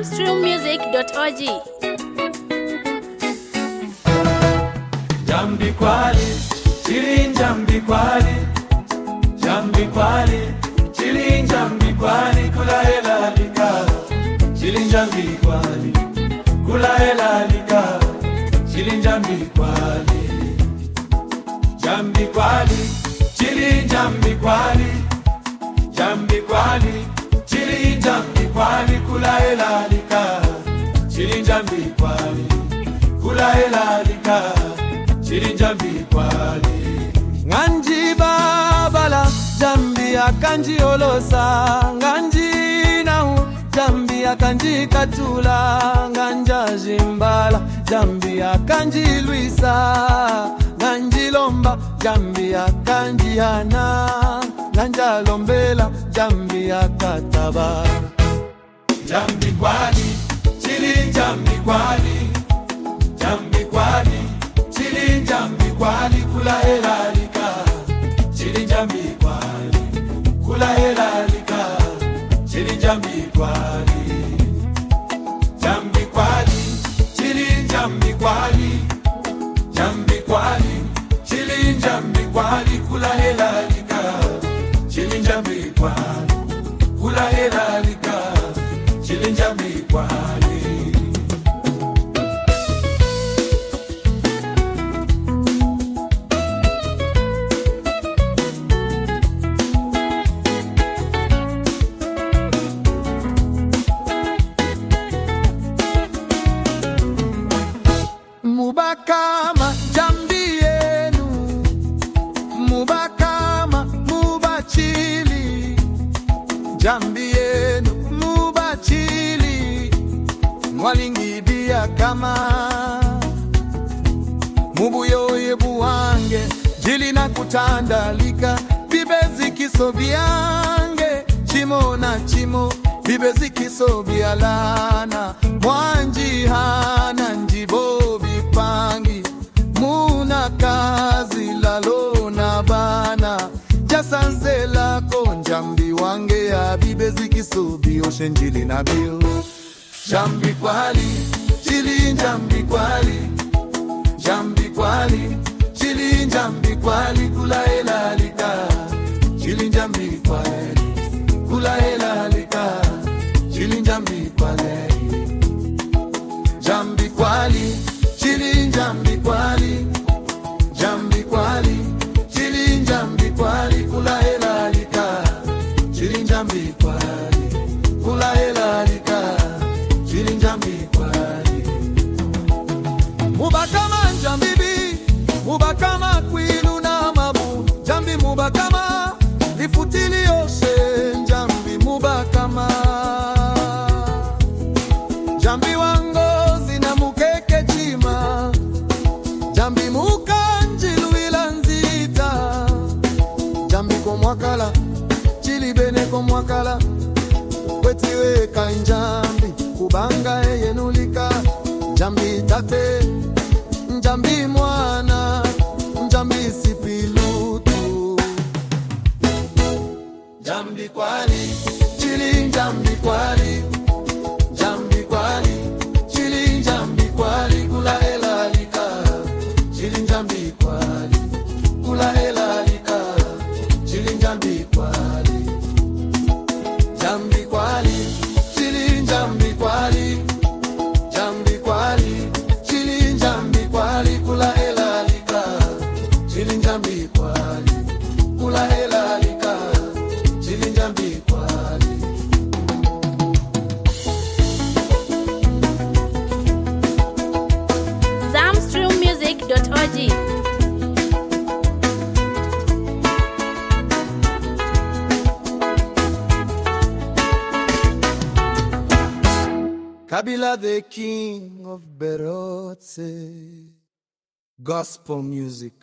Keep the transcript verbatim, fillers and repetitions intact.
zamstream music dot org. Jambi kwali, chilin jambi kwali, jambi kwali, chilin jambi kwali, kula hela lika, chilin jambi kwali, kula hela lika, chilin jambi kwali, jambi kwali, chilin jambi kwali, jambi kwali, chilin jambi kwali, kula hela lika, chilin jambi kwali, kula hela lika, chilin jambi kwali. Nganji babala jambi akanji olosa, nganji nahu jambi akanji katula, nganja jimbala jambi akanji luisa, nganji lomba jambi akanji hana, nganja lombela jambi akataba. Jambi kwali, chilin jambi kwali, jambi kwali, chilin jambi kwali, kula hela lika, chilin jambi kwali, kula hela lika, chilin jambi kwali, jambi kwali, chilin jambi kwali, jambi kwali, chilin jambi kwali, kula hela lika, chilin jambi kwali, kula hela lika, chilin jambi kwali. Mubakama jambi yenu, mubakama mubachili, jambi yenu mubachili, mwalingidia kama mubuyoye buwange, jili na kutandalika, bibezi kisobyange, chimo na chimo, bibezi kisobyalana, mwanji hana njibobi pangi, muna kazi lalo na bana, jasanze lako njambi wange ya bibezi kisobi oshenjili na bio. Jambi kwali, chilin jambi kwali, jambi kwali, chilin jambi kwali, kula hela lika, chilin jambi kwali, kula hela lika, chilin jambi kwali, jambi kwali, chilin jambi kwali, jambi kwali, chilin jambi kwali, kula hela lika, chilin jambi kwali, kula hela lika, chilin jambi kwali. Mubakama njambibi, mubakama kwilu na mabu, jambi mubakama, lifutili yose, jambi mubakama, jambi wangozi na mukeke chima, jambi mukanjilu ilanzita, jambi komwakala, chili bene komwakala, kwetiwe kanjambi, kubanga eyenulika, jambi tate, jambi mwana, jambi sipilutu. Jambi kwali, chilin jambi kwali, jambi kwali, chilin jambi kwali, kula hela lika, chilin jambi kwali, kula hela lika, chilin jambi kwali, jambi kwali, chilin jambi kwali, jambi kwali, chilin jambi kwali, kula hela lika, chilin jambi kwali, kula hela lika, chilin jambi kwali. zamstream music dot org. Kabila the king of Berotse, gospel music.